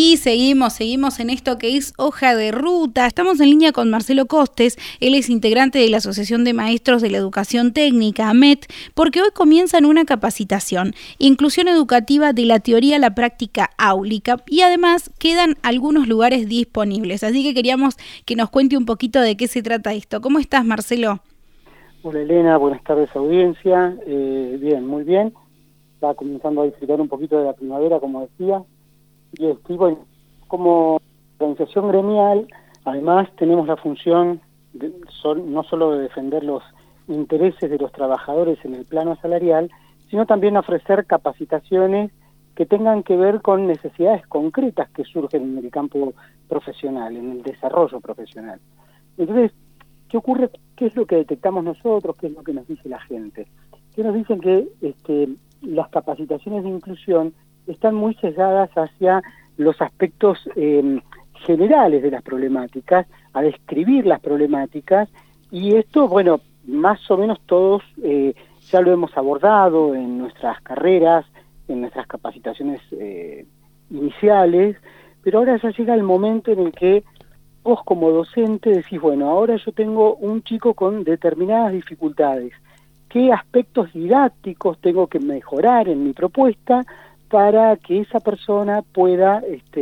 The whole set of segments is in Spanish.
Sí, seguimos en esto que es hoja de ruta. Estamos en línea con Marcelo Costes, él es integrante de la Asociación de Maestros de la Educación Técnica, AMET, porque hoy comienzan una capacitación, inclusión educativa de la teoría a la práctica áulica, y además quedan algunos lugares disponibles. Así que queríamos que nos cuente un poquito de qué se trata esto. ¿Cómo estás, Marcelo? Hola Elena, buenas tardes audiencia. Bien, muy bien. Está comenzando a disfrutar un poquito de la primavera, como decía. Y bueno, como organización gremial, además tenemos la función no solo de defender los intereses de los trabajadores en el plano salarial, sino también ofrecer capacitaciones que tengan que ver con necesidades concretas que surgen en el campo profesional, en el desarrollo profesional. Entonces, ¿qué ocurre? ¿Qué es lo que detectamos nosotros? ¿Qué es lo que nos dice la gente? Que nos dicen que las capacitaciones de inclusión están muy sesgadas hacia los aspectos generales de las problemáticas, a describir las problemáticas, y esto, bueno, más o menos todos ya lo hemos abordado en nuestras carreras, en nuestras capacitaciones iniciales, pero ahora ya llega el momento en el que vos como docente decís, bueno, ahora yo tengo un chico con determinadas dificultades, ¿qué aspectos didácticos tengo que mejorar en mi propuesta para que esa persona pueda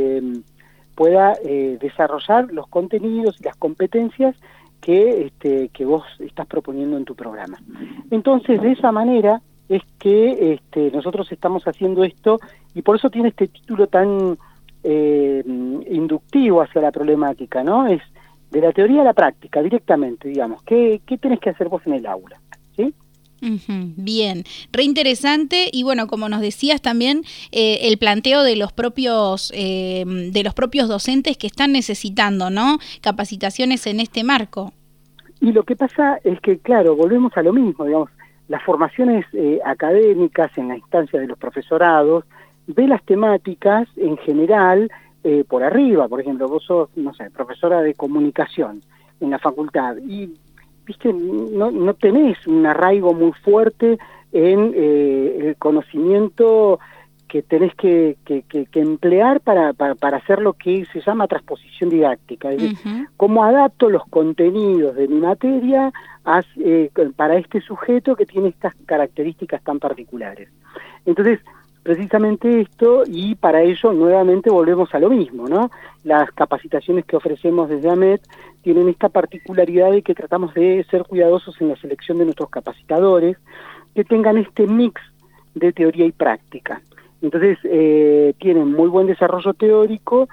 desarrollar los contenidos y las competencias que vos estás proponiendo en tu programa? Entonces, de esa manera es que nosotros estamos haciendo esto, y por eso tiene este título tan inductivo hacia la problemática, ¿no? Es de la teoría a la práctica, directamente, digamos. ¿Qué tenés que hacer vos en el aula? ¿Sí? Bien, reinteresante. Y bueno, como nos decías también, el planteo de los propios docentes que están necesitando, ¿no?, capacitaciones en este marco. Y lo que pasa es que, claro, volvemos a lo mismo, digamos, las formaciones académicas en la instancia de los profesorados, ve las temáticas en general por arriba. Por ejemplo, vos sos, no sé, profesora de comunicación en la facultad y, viste, no tenés un arraigo muy fuerte en el conocimiento que tenés que emplear para hacer lo que se llama transposición didáctica. Es decir, cómo adapto los contenidos de mi materia para este sujeto que tiene estas características tan particulares. Entonces, precisamente esto, y para ello nuevamente volvemos a lo mismo, ¿no? Las capacitaciones que ofrecemos desde AMET tienen esta particularidad de que tratamos de ser cuidadosos en la selección de nuestros capacitadores, que tengan este mix de teoría y práctica. Entonces, tienen muy buen desarrollo teórico.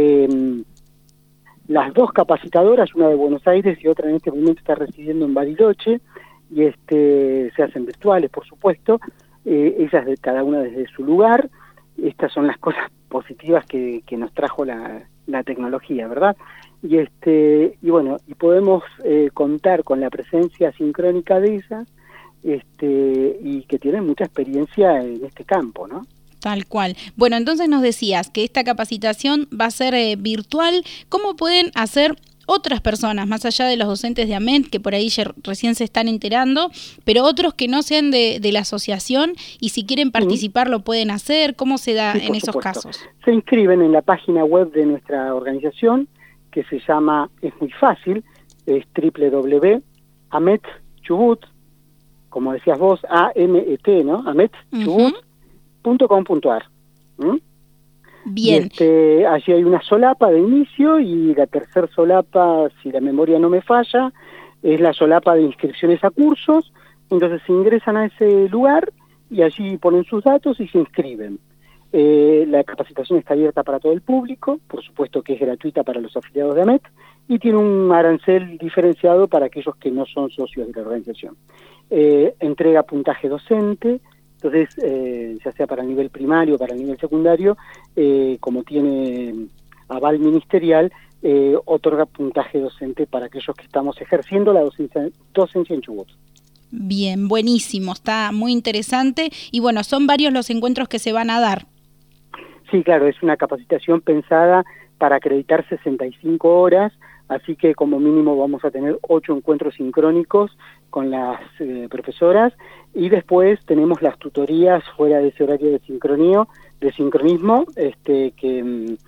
Las dos capacitadoras, una de Buenos Aires y otra en este momento está residiendo en Bariloche, y se hacen virtuales, por supuesto. Ellas cada una desde su lugar. Estas son las cosas positivas que nos trajo la tecnología, ¿verdad? Y bueno, y podemos contar con la presencia sincrónica de ellas, y que tienen mucha experiencia en este campo, ¿no? Tal cual. Bueno, entonces nos decías que esta capacitación va a ser virtual. ¿Cómo pueden hacer otras personas, más allá de los docentes de AMET, que por ahí recién se están enterando, pero otros que no sean de la asociación, y si quieren participar lo pueden hacer? ¿Cómo se da en esos casos? Se inscriben en la página web de nuestra organización, que se llama, es muy fácil, es www.ametchubut, como decías vos, A-M-E-T, ¿no? ametchubut.com.ar. Bien. Allí hay una solapa de inicio, y la tercer solapa, si la memoria no me falla, es la solapa de inscripciones a cursos. Entonces se ingresan a ese lugar y allí ponen sus datos y se inscriben. La capacitación está abierta para todo el público, por supuesto que es gratuita para los afiliados de AMET, y tiene un arancel diferenciado para aquellos que no son socios de la organización. Entrega puntaje docente. Entonces, ya sea para el nivel primario o para el nivel secundario, como tiene aval ministerial, otorga puntaje docente para aquellos que estamos ejerciendo la docencia en Chubut. Bien, buenísimo, está muy interesante. Y bueno, son varios los encuentros que se van a dar. Sí, claro, es una capacitación pensada para acreditar 65 horas, así que como mínimo vamos a tener 8 encuentros sincrónicos con las profesoras, y después tenemos las tutorías fuera de ese horario de sincronismo, que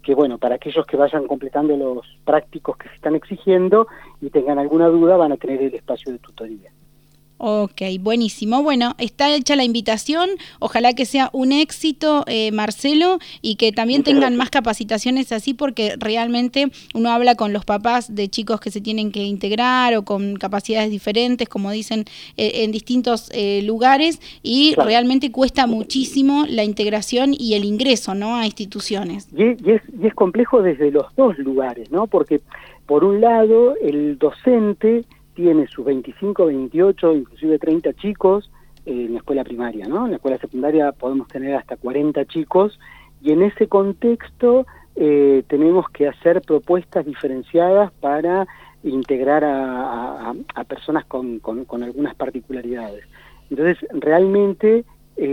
que bueno, para aquellos que vayan completando los prácticos que se están exigiendo y tengan alguna duda, van a tener el espacio de tutoría. Ok, buenísimo. Bueno, está hecha la invitación. Ojalá que sea un éxito, Marcelo, y que también tengan más capacitaciones así, porque realmente uno habla con los papás de chicos que se tienen que integrar o con capacidades diferentes, como dicen, en distintos lugares, y claro, realmente cuesta muchísimo la integración y el ingreso, ¿no?, a instituciones. Y es complejo desde los dos lugares, ¿no? Porque por un lado el docente tiene sus 25, 28, inclusive 30 chicos en la escuela primaria, ¿no? En la escuela secundaria podemos tener hasta 40 chicos, y en ese contexto tenemos que hacer propuestas diferenciadas para integrar a personas con algunas particularidades. Entonces, realmente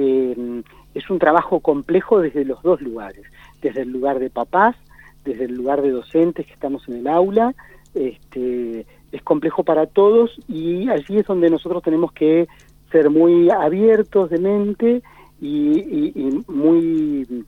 es un trabajo complejo desde los dos lugares, desde el lugar de papás, desde el lugar de docentes que estamos en el aula. Es complejo para todos, y allí es donde nosotros tenemos que ser muy abiertos de mente y muy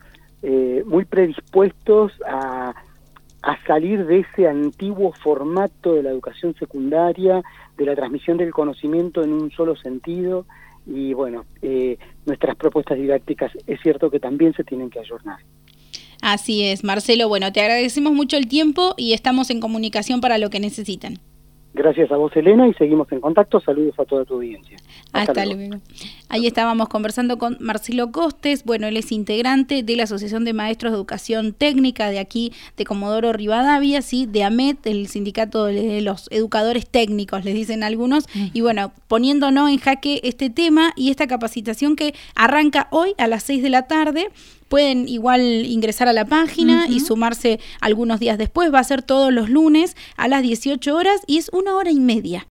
predispuestos a salir de ese antiguo formato de la educación secundaria, de la transmisión del conocimiento en un solo sentido. Y bueno, nuestras propuestas didácticas es cierto que también se tienen que ayornar. Así es, Marcelo. Bueno, te agradecemos mucho el tiempo y estamos en comunicación para lo que necesiten. Gracias a vos, Elena, y seguimos en contacto. Saludos a toda tu audiencia. Hasta luego. Ahí estábamos conversando con Marcelo Costes. Bueno, él es integrante de la Asociación de Maestros de Educación Técnica de aquí, de Comodoro Rivadavia, ¿sí? De AMET, el sindicato de los educadores técnicos, les dicen algunos. Y bueno, poniéndonos en jaque este tema y esta capacitación que arranca hoy a las 6 de la tarde. Pueden igual ingresar a la página y sumarse algunos días después. Va a ser todos los lunes a las 18 horas y es 1 hora y media.